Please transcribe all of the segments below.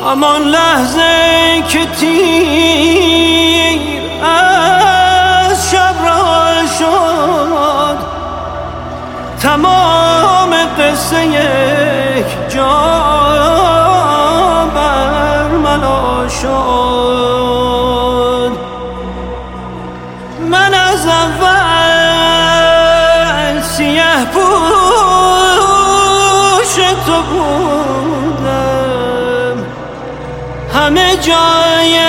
همان لحظه که تیر از شب را شد، تمام قصه یک جا برملا شد. من از اول سیه پوش تو بودم، همه جای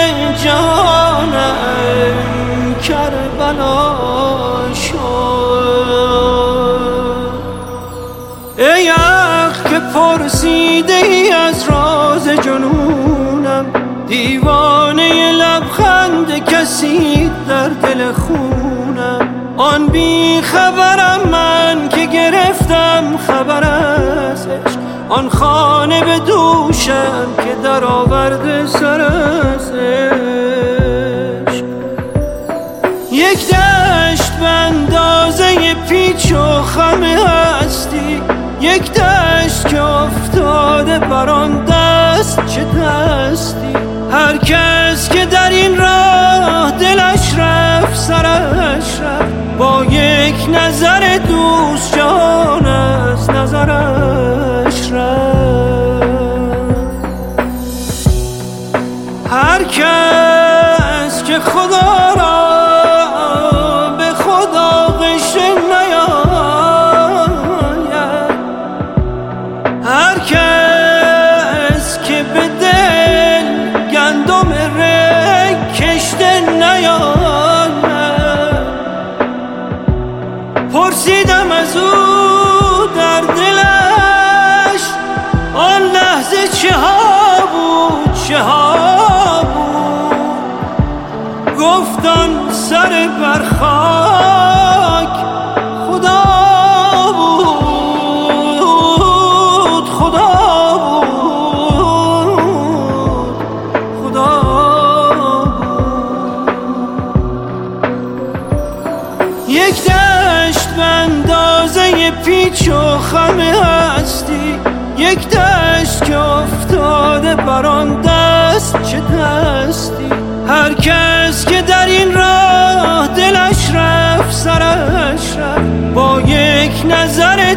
جانم کربلا شد. ای عقل که پرسیده ای از راز جنونم، دیوانه لبخند کسی در دل خونم. آن بی خبرم من که گرفتم خبر از عشق، آن خانه به دوشم که در آورده سر از عشق. یک دشت به اندازه پیچ و خم هستی، یک دشت که افتاده بر آن دست چه دستی. هر کس که در این راه دلش رفت سرش رفت، با یک نظر دوست جان از نظرش رفت. هر کس که خدا را به خدا غشه نیاید، هر کس که به دل گندم رگ کشته نیاید. پرسیدم از او در دلش آن لحظه چه ها بود، چه ها بود. گفت آن سر بر خاک خدا بود، خدا بود، خدا بود. یک دشت به اندازه پیچ و خم هستی، یک دشت که افتاده بر آن دست چه دستی. هر کس که در این راه دلش رفت سرش رفت، با یک نظر